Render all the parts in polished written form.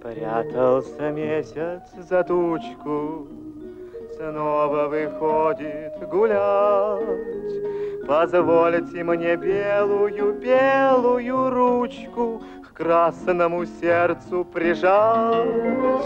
Прятался месяц за тучку, снова выходит гулять. Позвольте мне белую ручку к красному сердцу прижать.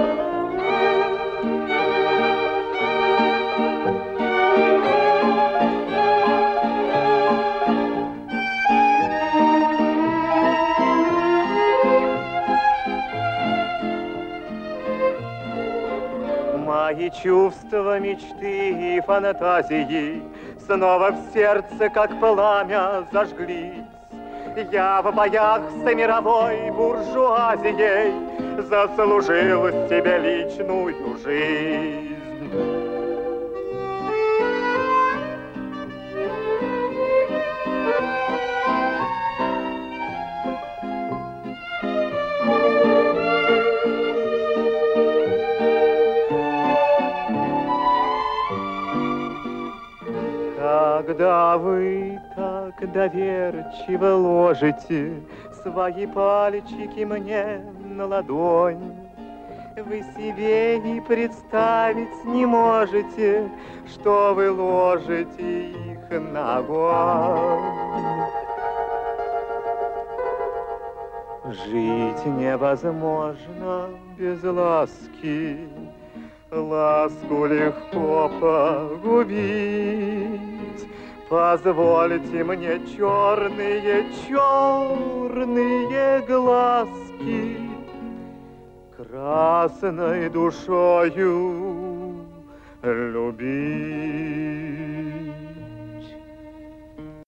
Мои чувства, мечты и фантазии снова в сердце, как пламя, зажглись. Я в боях с мировой буржуазией заслужил себе личную жизнь. Когда вы так доверчиво ложите свои пальчики мне на ладонь, вы себе и представить не можете, что вы ложите их на огонь. Жить невозможно без ласки, ласку легко погубить. Позвольте мне черные глазки красной душою любить.